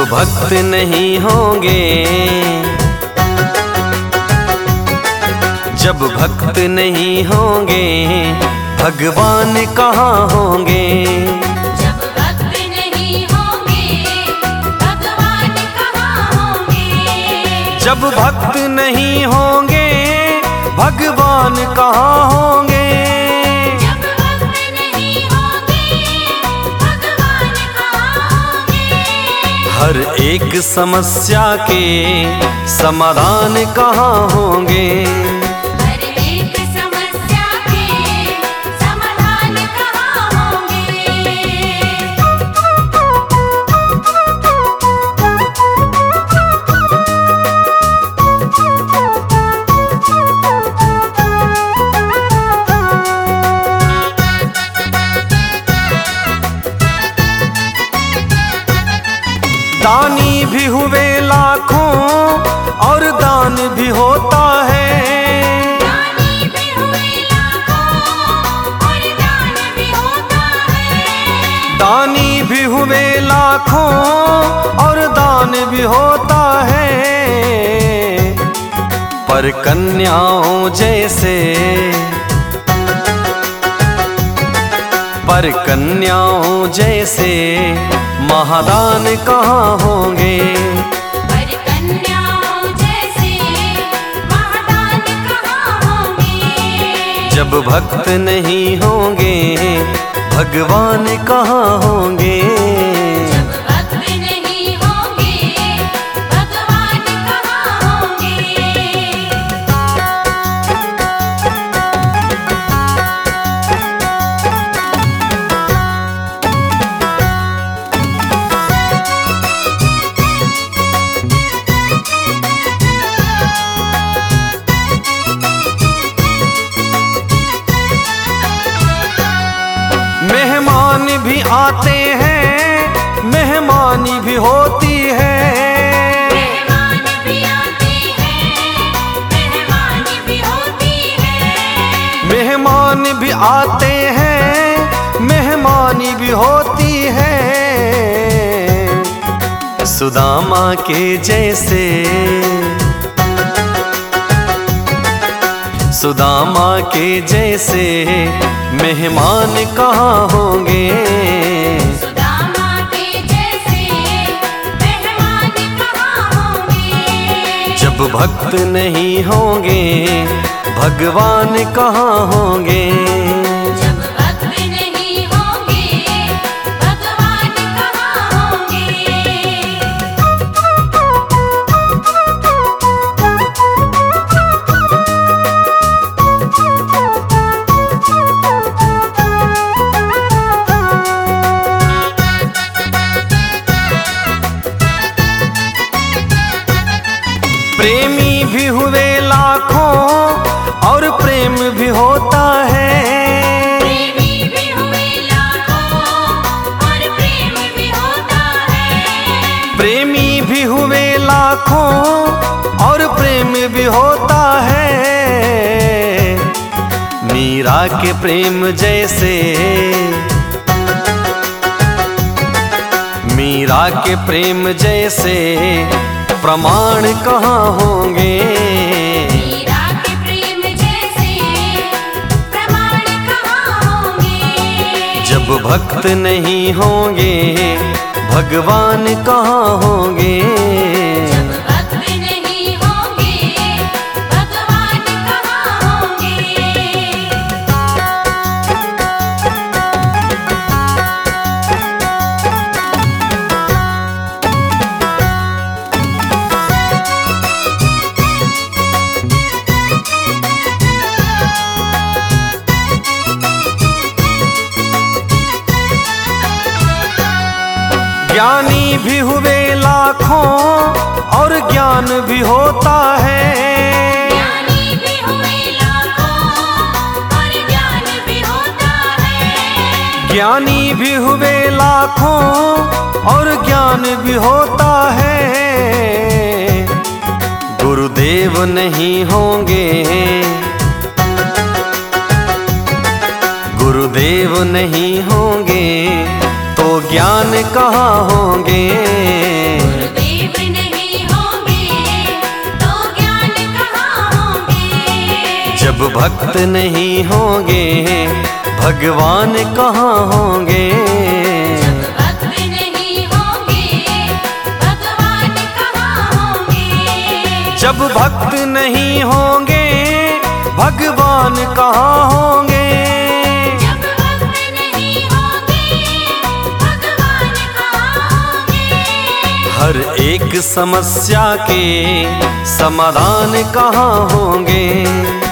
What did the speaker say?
भक्त नहीं होंगे, जब भक्त नहीं होंगे भगवान कहाँ होंगे। जब भक्त नहीं होंगे भगवान कहाँ होंगे। जब भक्त नहीं होंगे भगवान कहाँ होंगे। जब भक्त नहीं होंगे भगवान कहाँ होंगे। हर एक समस्या के समाधान कहाँ होंगे। हर एक समस्या के समाधान कहाँ होंगे। दानी भी हुए लाखों और दान भी होता है। दानी भी हुए लाखों और दान भी होता है। दानी भी हुए लाखों और दान भी होता है। पर कन्याओं जैसे, पर कन्याओं जैसे महादान कहाँ होंगे। पर कन्याओं जैसे महादान कहाँ होंगे। जब भक्त नहीं होंगे भगवान कहाँ होंगे। जब भक्त नहीं होंगे भगवान कहाँ होंगे। मेहमान भी आते हैं, मेहमानी भी होती है। मेहमान भी आते हैं, मेहमान भी होती है। मेहमान भी आते हैं, मेहमानी भी होती है। सुदामा के जैसे, सुदामा के जैसे मेहमान कहाँ होंगे। सुदामा के जैसे मेहमान कहाँ होंगे। जब भक्त नहीं होंगे भगवान कहाँ होंगे। जब भक्त नहीं होंगे भगवान कहाँ होंगे। प्रेमी भी हुए लाखों और प्रेम भी होता है। प्रेमी भी हुए लाखों और प्रेम भी होता है। प्रेमी भी हुए लाखों और प्रेम भी होता है। मीरा के प्रेम जैसे, मीरा के प्रेम जैसे प्रमाण कहाँ होंगे। मीरा के प्रेम जैसे प्रमाण कहाँ होंगे। जब भक्त नहीं होंगे भगवान कहाँ होंगे। जब भक्त नहीं होंगे भगवान कहाँ होंगे। ज्ञानी भी हुए लाखों और ज्ञान भी होता है। ज्ञानी भी हुए लाखों और ज्ञान भी होता है। ज्ञानी भी हुए लाखों और ज्ञान भी होता है। गुरुदेव नहीं होंगे, गुरुदेव नहीं होंगे तो ज्ञान कहाँ होंगे। जब भक्त नहीं होंगे भगवान कहाँ होंगे। जब भक्त नहीं होंगे भगवान कहाँ होंगे। जब भक्त नहीं होंगे भगवान कहाँ होंगे। जब भक्त नहीं होंगे भगवान कहाँ होंगे। हर एक समस्या के समाधान कहाँ होंगे।